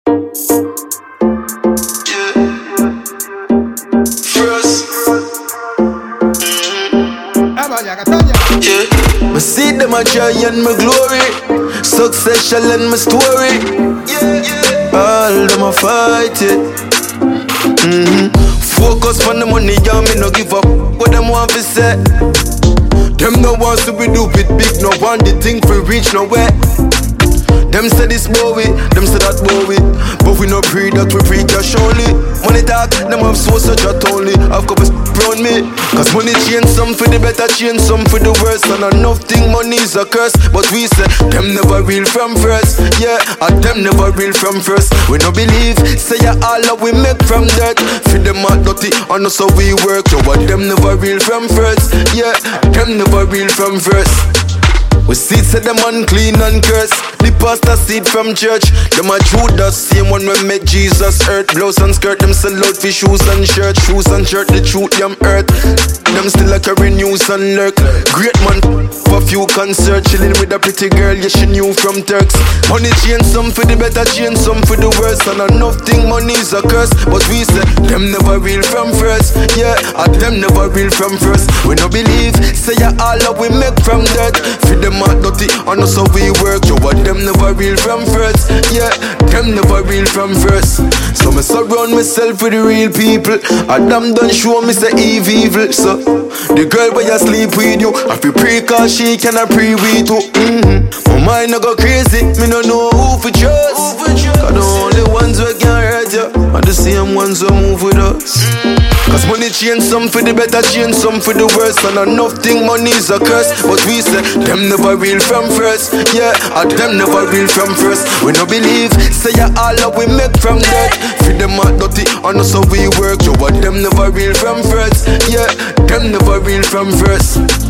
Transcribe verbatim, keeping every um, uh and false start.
Yeah, me see them a try and my glory, success shall end my story. Yeah, yeah. All them a fight it. Mm-hmm. Focus on the money, yeah, me no give up. What them want to say? Them no want to be do it big, no want the thing for reach nowhere. Them say this Bowie, them say that Bowie, but we no pre that we pre cash only. Money talk, them have so such a only. I've got around me, cause money change some for the better, change some for the worse. And enough thing money is a curse, but we say them never real from first. Yeah, and them never real from first. We no believe, say ya all that we make from dirt. Feed them out dirty, and so we work. So what them never real from first. Yeah, them never real from first. We see say them unclean and cursed. The pastor seed from church. Them a Judas, same one we met Jesus earth. Blouse and skirt, them sell out for shoes and shirt. Shoes and shirt, the truth, them earth. Them still a carry news and lurk. Great man, for few concert. Chilling with a pretty girl, yeah, she knew from Turks. Money change some for the better, change some for the worse. And enough thing money is a curse. But we say, them never real from first. Yeah, and them never real from first. We no believe, say ya all that we make from dirt. Feed them out dirty, and so we work. Yo, what them never real from first. Yeah, them never real from first. So me surround myself with the real people. And them done show me say Eve evil. So the girl where you sleep with you, I feel pray cause she cannot pray with you. Mm-hmm. My mind no go crazy, me no know who for trust. Cause the only ones who can hurt you are the same ones who move with us. Cause money change some for the better, change some for the worse. And enough thing money is a curse. But we say, them never real from first. Yeah, and them never real from first. We no believe, say ya all that we make from dirt. Feed them out dirty, and so we work. So what them never real from first. Yeah, them never real from first.